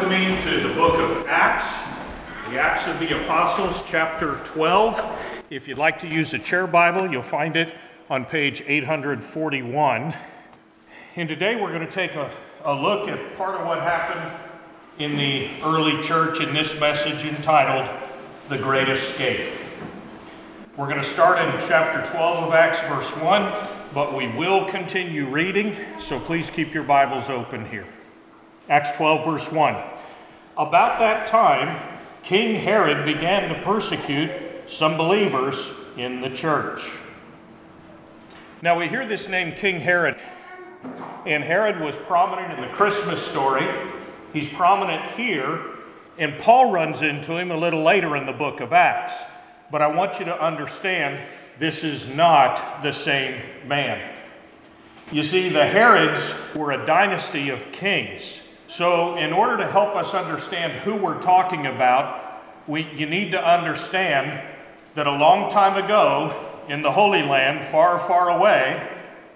with me to the book of Acts, the Acts of the Apostles, chapter 12. If you'd like to use a chair Bible, you'll find it on page 841. And today we're going to take a look at part of what happened in the early church in this message entitled, The Great Escape. We're going to start in chapter 12 of Acts, verse 1, but we will continue reading, so please keep your Bibles open here. Acts 12, verse 1. About that time, King Herod began to persecute some believers in the church. Now we hear this name King Herod, and Herod was prominent in the Christmas story. He's prominent here, and Paul runs into him a little later in the book of Acts. But I want you to understand, this is not the same man. You see, the Herods were a dynasty of kings. So in order to help us understand who we're talking about, you need to understand that a long time ago in the Holy Land, far, far away,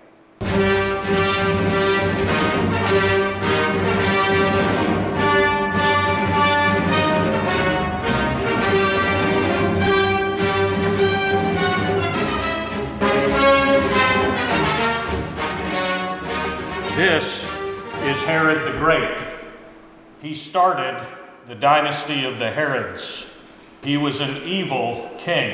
this is Herod the Great. He started the dynasty of the Herods. He was an evil king.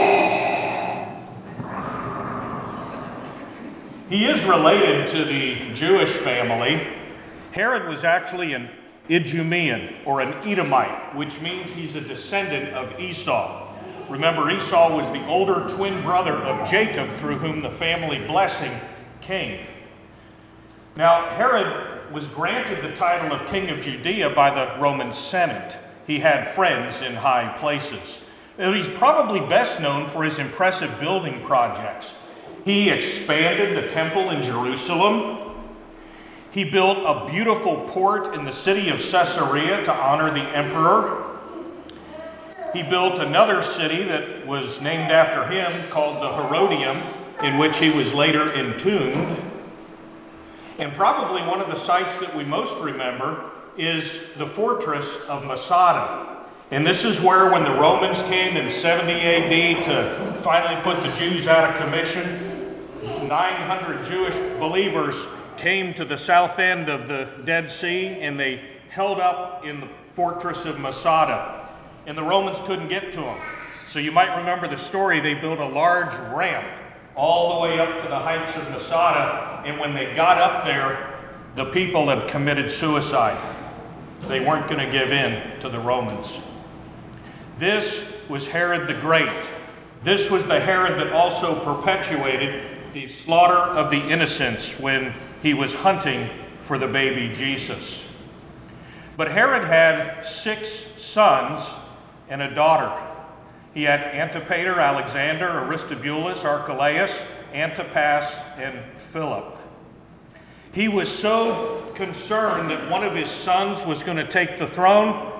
He is related to the Jewish family. Herod was actually an Idumean, or an Edomite, which means he's a descendant of Esau. Remember, Esau was the older twin brother of Jacob, through whom the family blessing came. Now, Herod was granted the title of King of Judea by the Roman Senate. He had friends in high places. He's probably best known for his impressive building projects. He expanded the temple in Jerusalem. He built a beautiful port in the city of Caesarea to honor the emperor. He built another city that was named after him called the Herodium, in which he was later entombed. And probably one of the sites that we most remember is the fortress of Masada. And this is where, when the Romans came in 70 AD to finally put the Jews out of commission, 900 Jewish believers came to the south end of the Dead Sea, and they held up in the fortress of Masada. And the Romans couldn't get to them. So you might remember the story. They built a large ramp all the way up to the heights of Masada, and when they got up there, the people had committed suicide. They weren't going to give in to the Romans. This was Herod the Great. This was the Herod that also perpetuated the slaughter of the innocents when he was hunting for the baby Jesus. But Herod had 6 sons and a daughter. He had Antipater, Alexander, Aristobulus, Archelaus, Antipas, and Philip. He was so concerned that one of his sons was going to take the throne,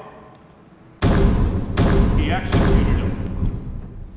he executed him.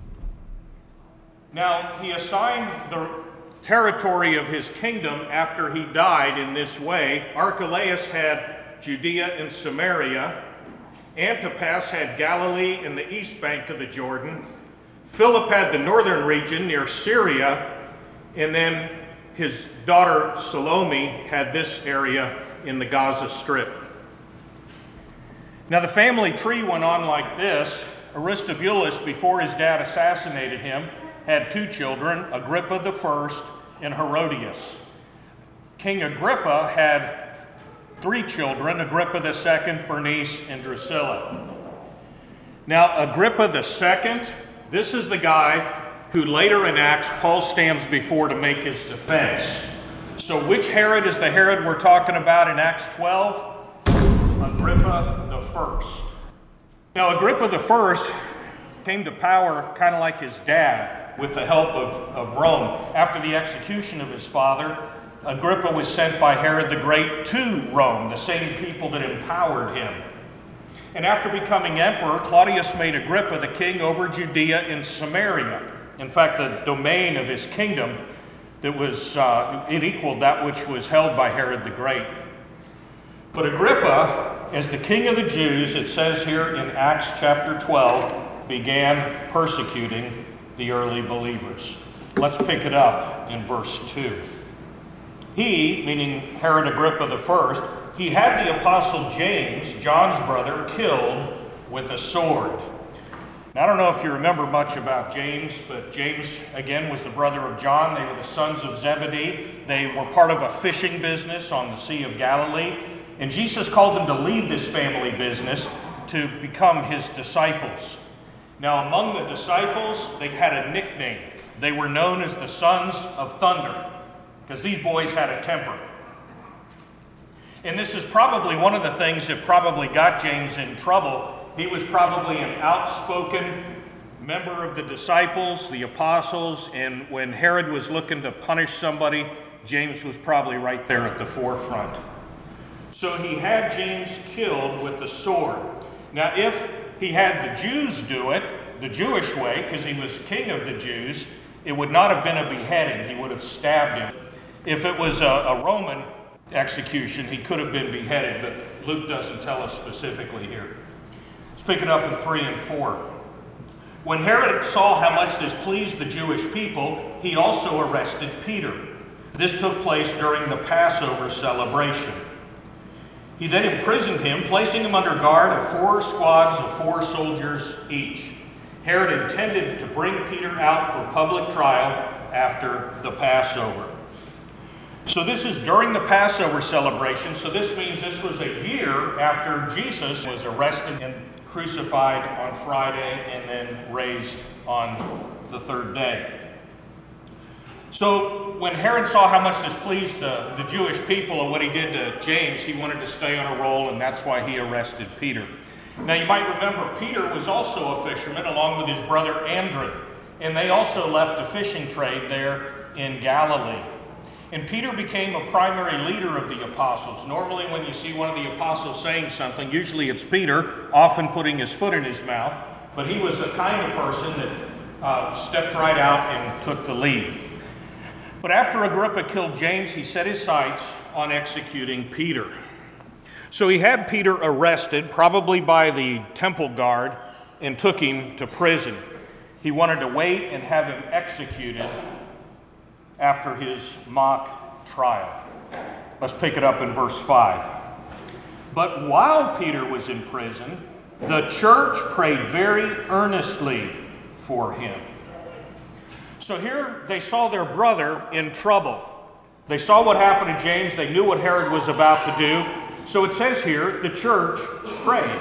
Now, he assigned the territory of his kingdom after he died in this way. Archelaus had Judea and Samaria. Antipas had Galilee and the east bank of the Jordan. Philip had the northern region near Syria, and then his daughter Salome had this area in the Gaza Strip. Now the family tree went on like this. Aristobulus, before his dad assassinated him, had 2 children, Agrippa I and Herodias. King Agrippa had 3 children, Agrippa II, Bernice, and Drusilla. Now, Agrippa II, this is the guy who later in Acts Paul stands before to make his defense. So which Herod is the Herod we're talking about in Acts 12? Agrippa I. Now, Agrippa I came to power kind of like his dad with the help of Rome. After the execution of his father, Agrippa was sent by Herod the Great to Rome, the same people that empowered him. And after becoming emperor, Claudius made Agrippa the king over Judea and Samaria. In fact, the domain of his kingdom that was, it equaled that which was held by Herod the Great. But Agrippa as the king of the Jews, it says here in Acts chapter 12, began persecuting the early believers. Let's pick it up in verse 2. He, meaning Herod Agrippa I, he had the apostle James, John's brother, killed with a sword. Now, I don't know if you remember much about James, but James, again, was the brother of John. They were the sons of Zebedee. They were part of a fishing business on the Sea of Galilee. And Jesus called them to leave this family business to become his disciples. Now, among the disciples, they had a nickname. They were known as the Sons of Thunder, because these boys had a temper. And this is probably one of the things that probably got James in trouble. He was probably an outspoken member of the disciples, the apostles, and when Herod was looking to punish somebody, James was probably right there at the forefront. So he had James killed with the sword. Now, if he had the Jews do it, the Jewish way, because he was king of the Jews, it would not have been a beheading. He would have stabbed him. If it was a Roman execution, he could have been beheaded, but Luke doesn't tell us specifically here. Let's pick it up in 3 and 4. When Herod saw how much this pleased the Jewish people, he also arrested Peter. This took place during the Passover celebration. He then imprisoned him, placing him under guard of 4 squads of 4 soldiers each. Herod intended to bring Peter out for public trial after the Passover. So this is during the Passover celebration, so this means this was a year after Jesus was arrested and crucified on Friday and then raised on the 3rd day. So when Herod saw how much this pleased the Jewish people and what he did to James, he wanted to stay on a roll, and that's why he arrested Peter. Now you might remember Peter was also a fisherman along with his brother Andrew, and they also left a fishing trade there in Galilee. And Peter became a primary leader of the apostles. Normally when you see one of the apostles saying something, usually it's Peter, often putting his foot in his mouth, but he was the kind of person that stepped right out and took the lead. But after Agrippa killed James, he set his sights on executing Peter. So he had Peter arrested, probably by the temple guard, and took him to prison. He wanted to wait and have him executed after his mock trial. Let's pick it up in verse 5. But while Peter was in prison, the church prayed very earnestly for him. So here they saw their brother in trouble. They saw what happened to James. They knew what Herod was about to do. So it says here, the church prayed.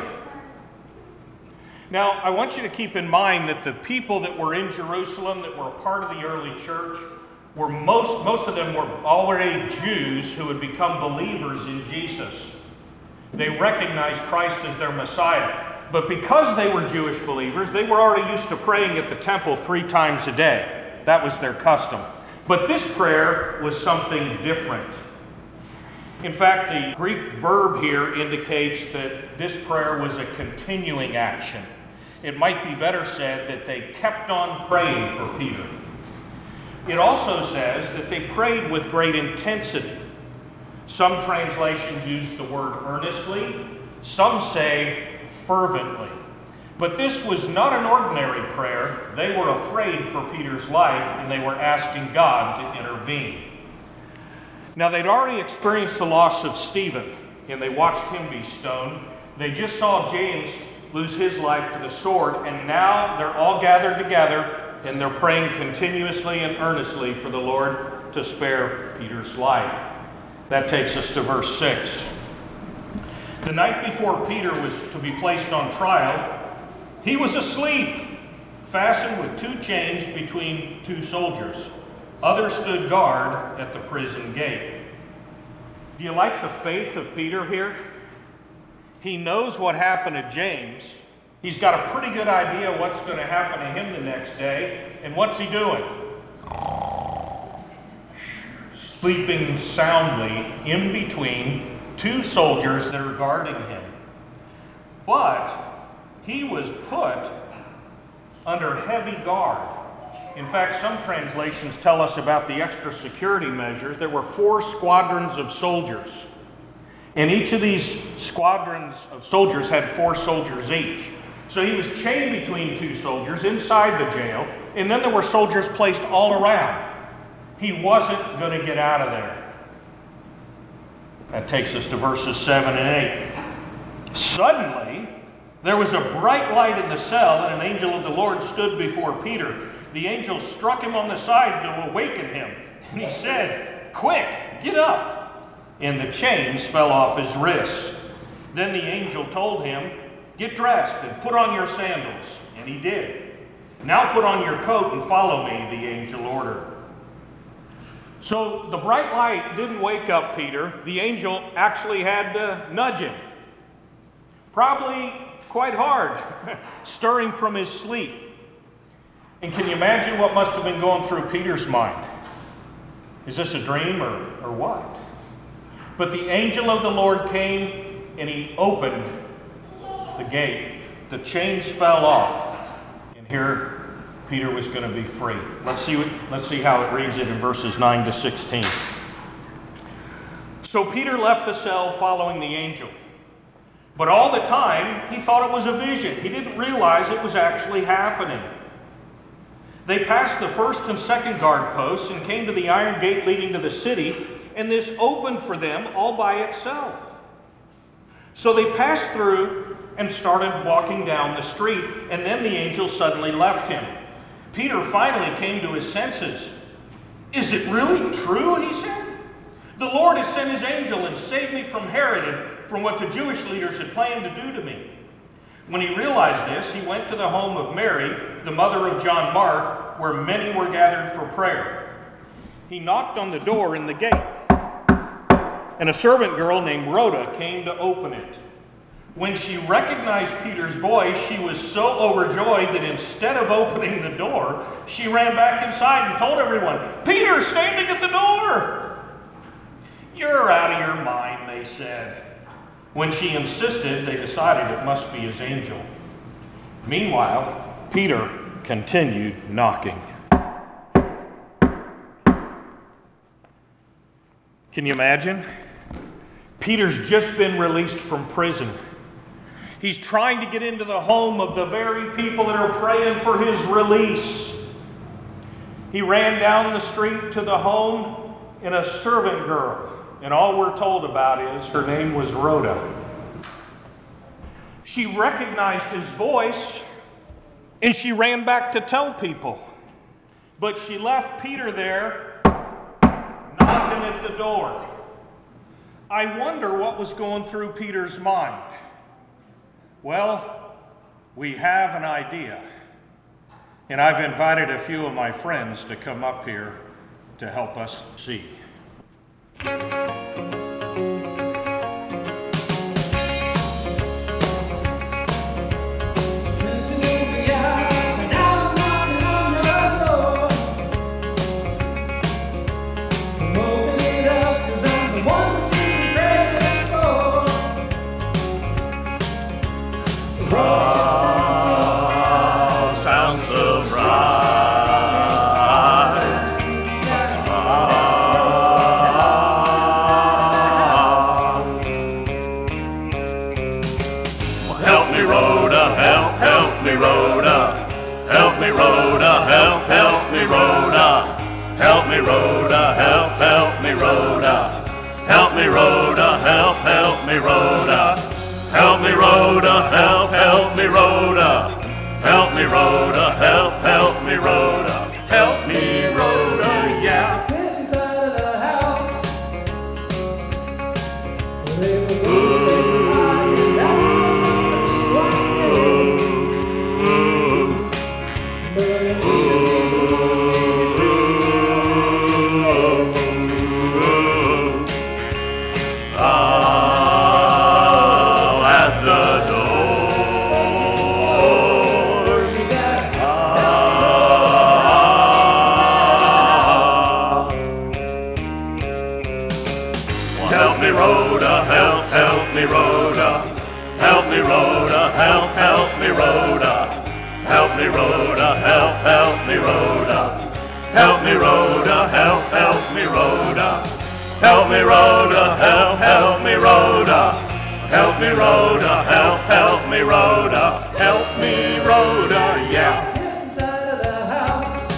Now, I want you to keep in mind that the people that were in Jerusalem, that were a part of the early church, were most of them were already Jews who had become believers in Jesus. They recognized Christ as their Messiah. But because they were Jewish believers, they were already used to praying at the temple 3 times a day. That was their custom. But this prayer was something different. In fact, the Greek verb here indicates that this prayer was a continuing action. It might be better said that they kept on praying for Peter. It also says that they prayed with great intensity. Some translations use the word earnestly. Some say fervently. But this was not an ordinary prayer. They were afraid for Peter's life, and they were asking God to intervene. Now, they'd already experienced the loss of Stephen, and they watched him be stoned. They just saw James lose his life to the sword, and now they're all gathered together, and they're praying continuously and earnestly for the Lord to spare Peter's life. That takes us to verse 6. The night before Peter was to be placed on trial, he was asleep, fastened with 2 chains between 2 soldiers. Others stood guard at the prison gate. Do you like the faith of Peter here? He knows what happened to James. He's got a pretty good idea what's going to happen to him the next day. And what's he doing? Sleeping soundly in between 2 soldiers that are guarding him. But he was put under heavy guard. In fact, some translations tell us about the extra security measures. There were 4 squadrons of soldiers. And each of these squadrons of soldiers had 4 soldiers each. So he was chained between 2 soldiers inside the jail, and then there were soldiers placed all around. He wasn't going to get out of there. That takes us to verses 7 and 8. Suddenly, there was a bright light in the cell, and an angel of the Lord stood before Peter. The angel struck him on the side to awaken him, and he said, "Quick, get up!" And the chains fell off his wrists. Then the angel told him, "Get dressed and put on your sandals." And he did. "Now put on your coat and follow me," the angel ordered. So the bright light didn't wake up Peter. The angel actually had to nudge him. Probably quite hard, stirring from his sleep. And can you imagine what must have been going through Peter's mind? Is this a dream or what? But the angel of the Lord came and he opened the gate. The chains fell off. And here Peter was going to be free. Let's see how it reads it in verses 9 to 16. So Peter left the cell following the angel. But all the time, he thought it was a vision. He didn't realize it was actually happening. They passed the first and second guard posts and came to the iron gate leading to the city, and this opened for them all by itself. So they passed through and started walking down the street, and then the angel suddenly left him. Peter finally came to his senses. "Is it really true?" he said. "The Lord has sent his angel and saved me from Herod and from what the Jewish leaders had planned to do to me." When he realized this, he went to the home of Mary, the mother of John Mark, where many were gathered for prayer. He knocked on the door in the gate, and a servant girl named Rhoda came to open it. When she recognized Peter's voice, she was so overjoyed that instead of opening the door, she ran back inside and told everyone, "Peter's standing at the door!" "You're out of your mind," they said. When she insisted, they decided it must be his angel. Meanwhile, Peter continued knocking. Can you imagine? Peter's just been released from prison. He's trying to get into the home of the very people that are praying for his release. He ran down the street to the home, and a servant girl, and all we're told about is her name was Rhoda. She recognized his voice, and she ran back to tell people. But she left Peter there, knocking at the door. I wonder what was going through Peter's mind. Well, we have an idea. And I've invited a few of my friends to come up here to help us see. Help me, Rhoda, help me, Rhoda. Help me, Rhoda, help me, Rhoda. Help me, Rhoda, yeah. Inside of the house.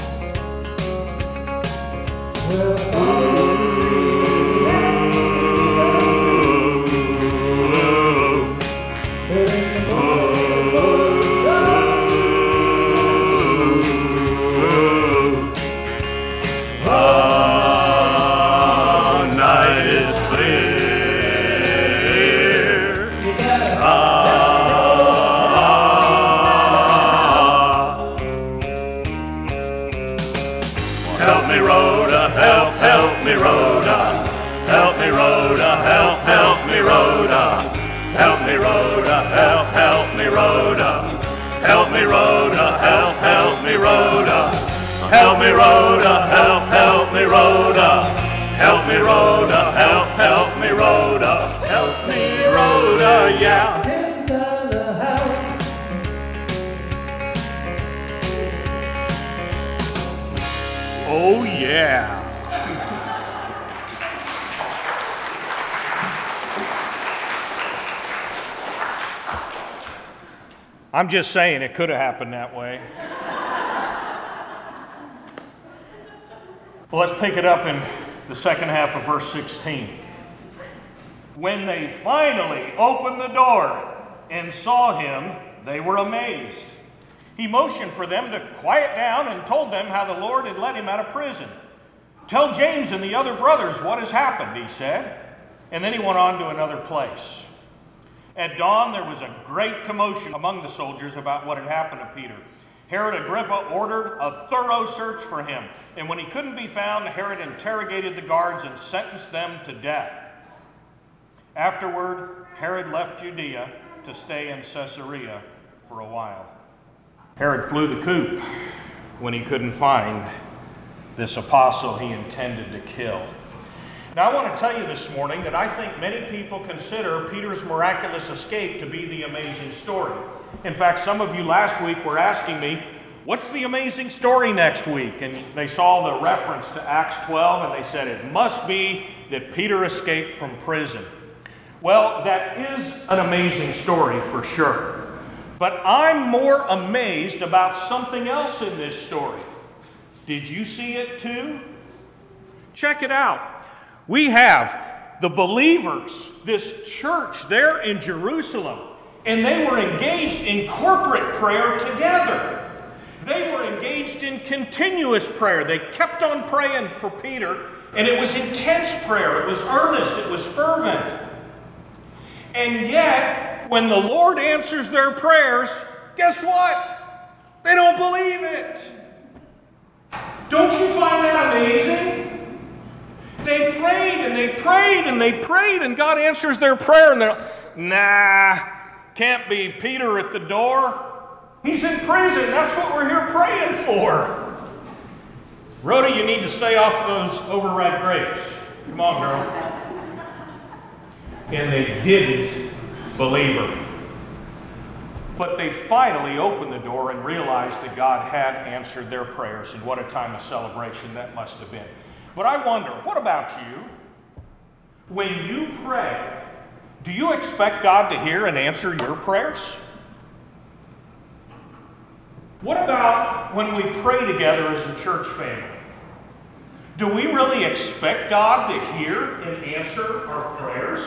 Night is clear. Help me, Rhoda, help me, Rhoda. Help me, Rhoda, help me, Rhoda. Help me, Rhoda, help me, Rhoda. Help me, Rhoda, help me, Rhoda. Help me, Rhoda, help me, Rhoda. Help me, Rhoda, help me, Rhoda. Help me, Rhoda, yeah. Inside the house. Oh, yeah. I'm just saying it could have happened that way. Well, let's pick it up in the second half of verse 16. When they finally opened the door and saw him, they were amazed. He motioned for them to quiet down and told them how the Lord had let him out of prison. Tell James and the other brothers what has happened, he said. And then he went on to another place. At dawn, there was a great commotion among the soldiers about what had happened to Peter. Herod Agrippa ordered a thorough search for him. And when he couldn't be found, Herod interrogated the guards and sentenced them to death. Afterward, Herod left Judea to stay in Caesarea for a while. Herod flew the coop when he couldn't find this apostle he intended to kill. Now, I want to tell you this morning that I think many people consider Peter's miraculous escape to be the amazing story. In fact, some of you last week were asking me, what's the amazing story next week? And they saw the reference to Acts 12 and they said it must be that Peter escaped from prison. Well, that is an amazing story for sure. But I'm more amazed about something else in this story. Did you see it too? Check it out. We have the believers, this church there in Jerusalem, and they were engaged in corporate prayer together. They were engaged in continuous prayer. They kept on praying for Peter, and it was intense prayer. It was earnest. It was fervent. And yet, when the Lord answers their prayers, guess what? They don't believe it. Don't you find that amazing? They prayed and they prayed and they prayed, and God answers their prayer, and they're, nah, can't be. Peter at the door. He's in prison. That's what we're here praying for. Rhoda, you need to stay off those overripe grapes. Come on, girl. And they didn't believe her. But they finally opened the door and realized that God had answered their prayers, and what a time of celebration that must have been. But I wonder, what about you? When you pray, do you expect God to hear and answer your prayers? What about when we pray together as a church family? Do we really expect God to hear and answer our prayers?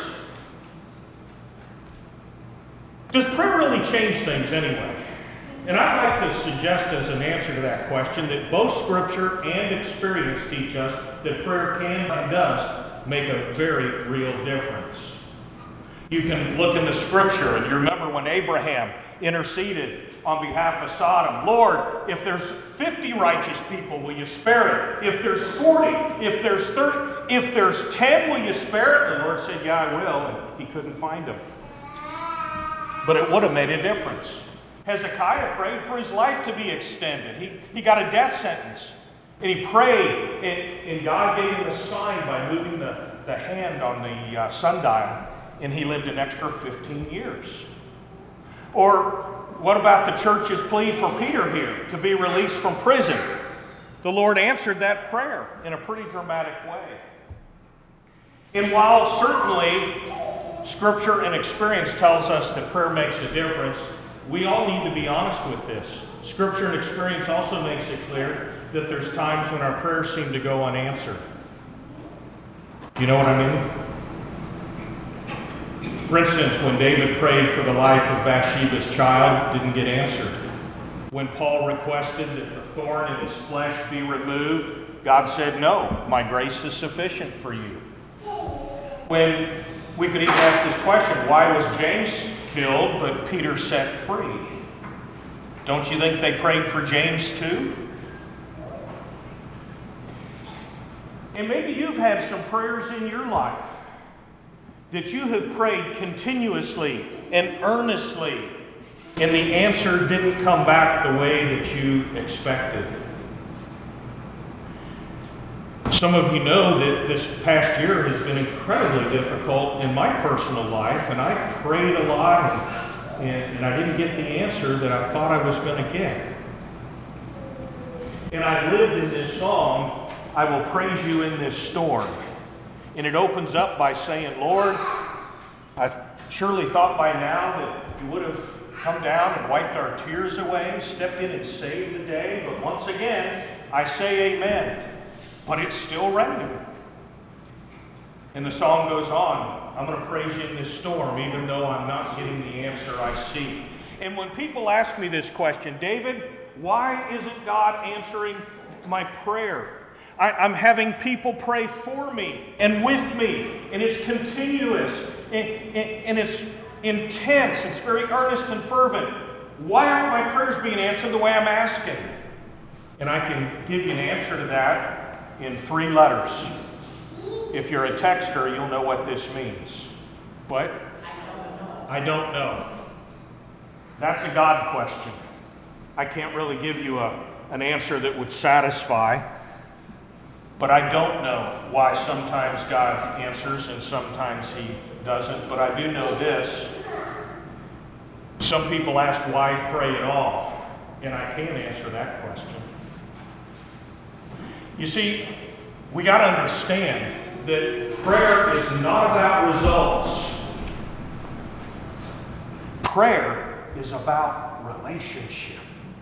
Does prayer really change things anyway? And I'd like to suggest as an answer to that question that both Scripture and experience teach us that prayer can and does make a very real difference. You can look in the Scripture and you remember when Abraham interceded on behalf of Sodom. Lord, if there's 50 righteous people, will you spare it? If there's 40, if there's 30, if there's 10, will you spare it? The Lord said, yeah, I will. And he couldn't find them. But it would have made a difference. Hezekiah prayed for his life to be extended. He got a death sentence. And he prayed, and God gave him a sign by moving the hand on the sundial, and he lived an extra 15 years. Or what about the church's plea for Peter here to be released from prison? The Lord answered that prayer in a pretty dramatic way. And while certainly Scripture and experience tells us that prayer makes a difference, we all need to be honest with this. Scripture and experience also makes it clear that there's times when our prayers seem to go unanswered. Do you know what I mean? For instance, when David prayed for the life of Bathsheba's child, it didn't get answered. When Paul requested that the thorn in his flesh be removed, God said, "No, my grace is sufficient for you." When we could even ask this question, why was James killed but Peter set free? Don't you think they prayed for James too? And maybe you've had some prayers in your life that you have prayed continuously and earnestly, and the answer didn't come back the way that you expected. Some of you know that this past year has been incredibly difficult in my personal life, and I prayed a lot, and I didn't get the answer that I thought I was going to get. And I lived in this song, "I will praise you in this storm." And it opens up by saying, "Lord, I surely thought by now that you would have come down and wiped our tears away, stepped in and saved the day. But once again, I say amen. But it's still raining." And the song goes on, "I'm going to praise you in this storm, even though I'm not getting the answer I seek." And when people ask me this question, "David, why isn't God answering my prayer?" I'm having people pray for me and with me, and it's continuous, and it's intense, it's very earnest and fervent. Why aren't my prayers being answered the way I'm asking? And I can give you an answer to that in 3 letters. If you're a texter, you'll know what this means. What? I don't know. That's a God question. I can't really give you an answer that would satisfy. But I don't know why sometimes God answers and sometimes He doesn't. But I do know this. Some people ask why pray at all, and I can't answer that question. You see, we got to understand that prayer is not about results. Prayer is about relationship.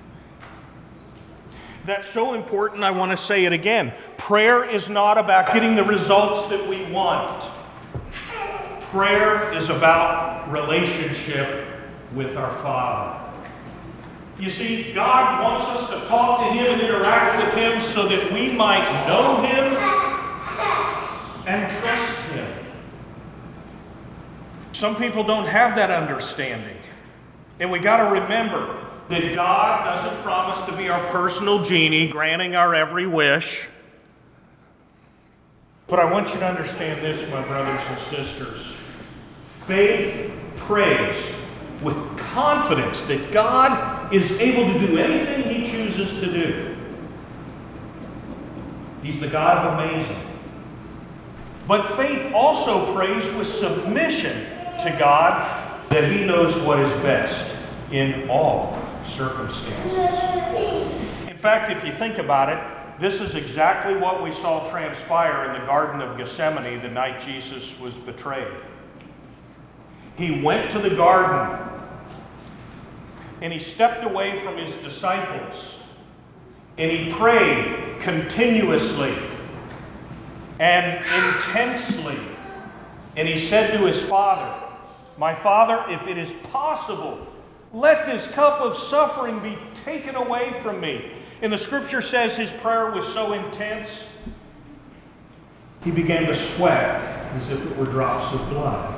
That's so important, I want to say it again. Prayer is not about getting the results that we want. Prayer is about relationship with our Father. You see, God wants us to talk to Him and interact with Him so that we might know Him and trust Him. Some people don't have that understanding. And we got to remember that God doesn't promise to be our personal genie, granting our every wish. But I want you to understand this, my brothers and sisters. Faith prays with confidence that God is able to do anything He chooses to do. He's the God of amazing. But faith also prays with submission to God, that He knows what is best in all circumstances. In fact, if you think about it, this is exactly what we saw transpire in the Garden of Gethsemane the night Jesus was betrayed. He went to the garden and He stepped away from His disciples and He prayed continuously and intensely. And He said to His Father, "My Father, if it is possible, let this cup of suffering be taken away from me." And the Scripture says His prayer was so intense, He began to sweat as if it were drops of blood.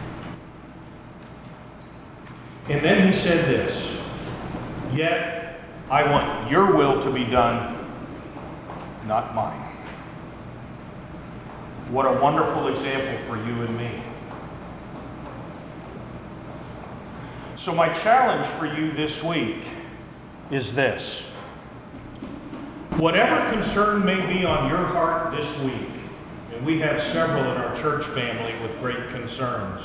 And then He said this, "Yet I want your will to be done, not mine." What a wonderful example for you and me. So my challenge for you this week is this. Whatever concern may be on your heart this week, and we have several in our church family with great concerns,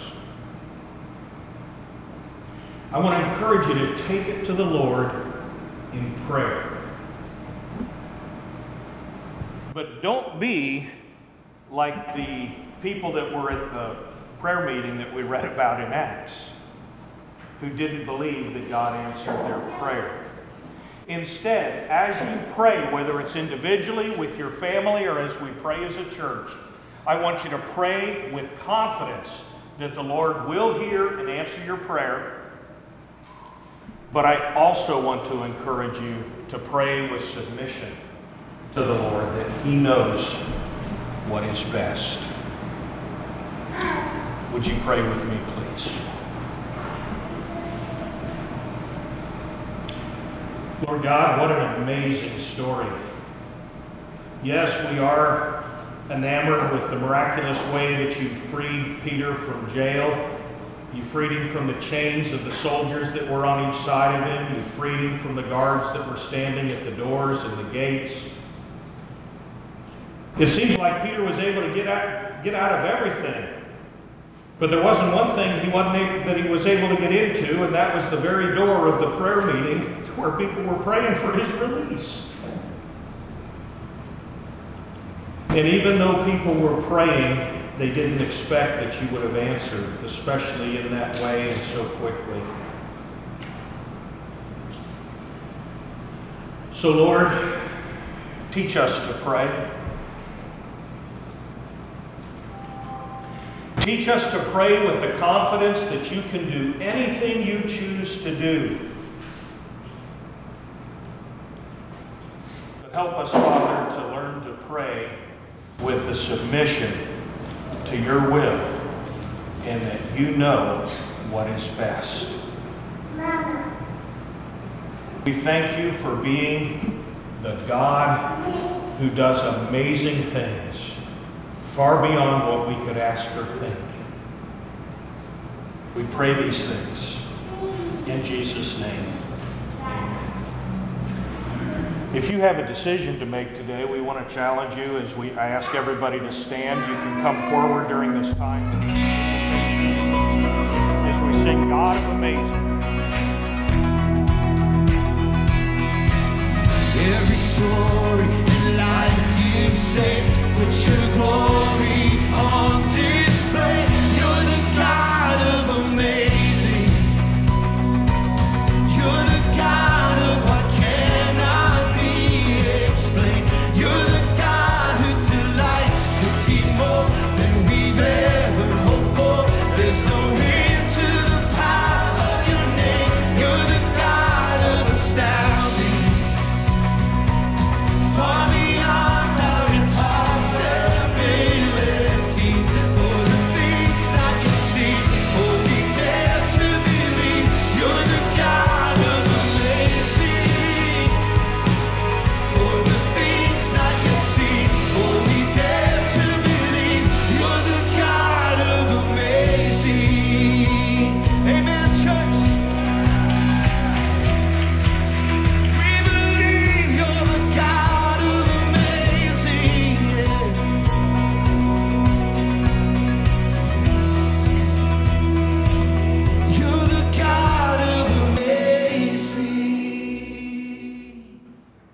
I want to encourage you to take it to the Lord in prayer. But don't be like the people that were at the prayer meeting that we read about in Acts, who didn't believe that God answered their prayer. Instead, as you pray, whether it's individually, with your family, or as we pray as a church, I want you to pray with confidence that the Lord will hear and answer your prayer. But I also want to encourage you to pray with submission to the Lord, that He knows what is best. Would you pray with me, please? Lord God, what an amazing story. Yes, we are enamored with the miraculous way that you freed Peter from jail. You freed him from the chains of the soldiers that were on each side of him. You freed him from the guards that were standing at the doors and the gates. It seems like Peter was able to get out of everything. But there wasn't one thing that he was able to get into, and that was the very door of the prayer meeting where people were praying for his release. And even though people were praying, they didn't expect that you would have answered, especially in that way and so quickly. So Lord, teach us to pray. Teach us to pray with the confidence that you can do anything you choose to do. But help us, Father, to learn to pray with the submission to your will, and that you know what is best. We thank you for being the God who does amazing things, far beyond what we could ask or think. We pray these things in Jesus' name. Amen. If you have a decision to make today, we want to challenge you as I ask everybody to stand. You can come forward during this time as we sing God of Amazing. Every story in life you've saved, but your glory